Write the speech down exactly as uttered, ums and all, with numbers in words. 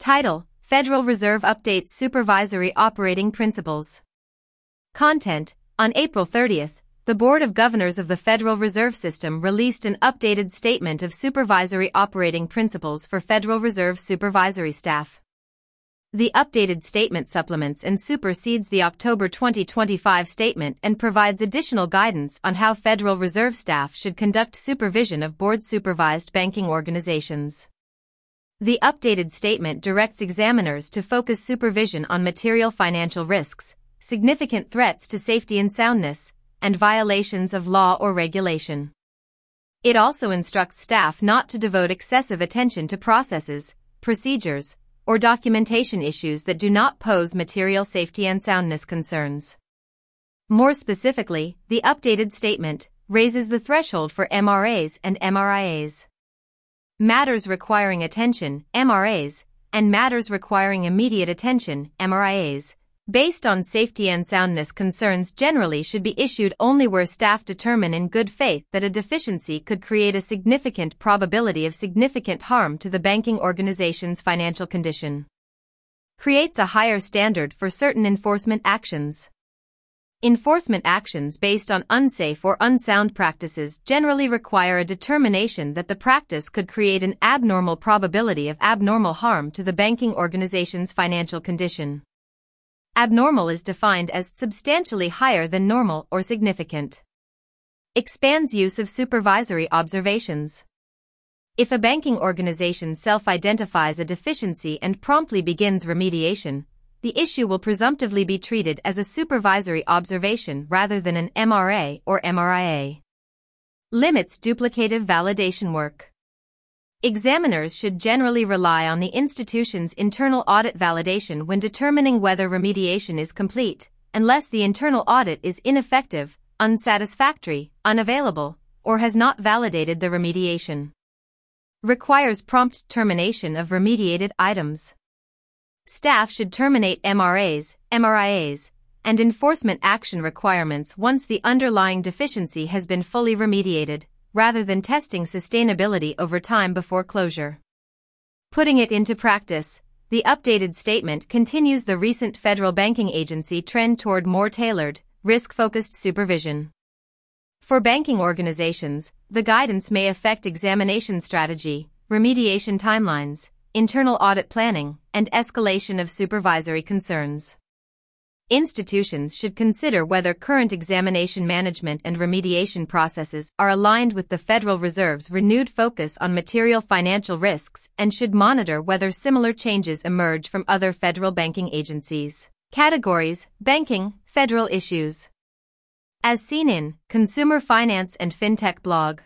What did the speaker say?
Title: Federal Reserve updates supervisory operating principles. Content: On April thirtieth, the Board of Governors of the Federal Reserve System released an updated statement of supervisory operating principles for Federal Reserve supervisory staff. The updated statement supplements and supersedes the October twenty twenty-five statement and provides additional guidance on how Federal Reserve staff should conduct supervision of board-supervised banking organizations. The updated statement directs examiners to focus supervision on material financial risks, significant threats to safety and soundness, and violations of law or regulation. It also instructs staff not to devote excessive attention to processes, procedures, or documentation issues that do not pose material safety and soundness concerns. More specifically, the updated statement raises the threshold for M R As and M R I As. Matters requiring attention, M R As, and matters requiring immediate attention, M R I As, based on safety and soundness concerns generally should be issued only where staff determine in good faith that a deficiency could create a significant probability of significant harm to the banking organization's financial condition. Creates a higher standard for certain enforcement actions. Enforcement actions based on unsafe or unsound practices generally require a determination that the practice could create an abnormal probability of abnormal harm to the banking organization's financial condition. Abnormal is defined as substantially higher than normal or significant. Expands use of supervisory observations. If a banking organization self-identifies a deficiency and promptly begins remediation, the issue will presumptively be treated as a supervisory observation rather than an M R A or M R I A. Limits duplicative validation work. Examiners should generally rely on the institution's internal audit validation when determining whether remediation is complete, unless the internal audit is ineffective, unsatisfactory, unavailable, or has not validated the remediation. Requires prompt termination of remediated items. Staff should terminate M R As, M R I As, and enforcement action requirements once the underlying deficiency has been fully remediated, rather than testing sustainability over time before closure. Putting it into practice, the updated statement continues the recent federal banking agency trend toward more tailored, risk-focused supervision. For banking organizations, the guidance may affect examination strategy, remediation timelines, internal audit planning, and escalation of supervisory concerns. Institutions should consider whether current examination management and remediation processes are aligned with the Federal Reserve's renewed focus on material financial risks and should monitor whether similar changes emerge from other federal banking agencies. Categories: Banking, Federal Issues. As seen in Consumer Finance and FinTech blog.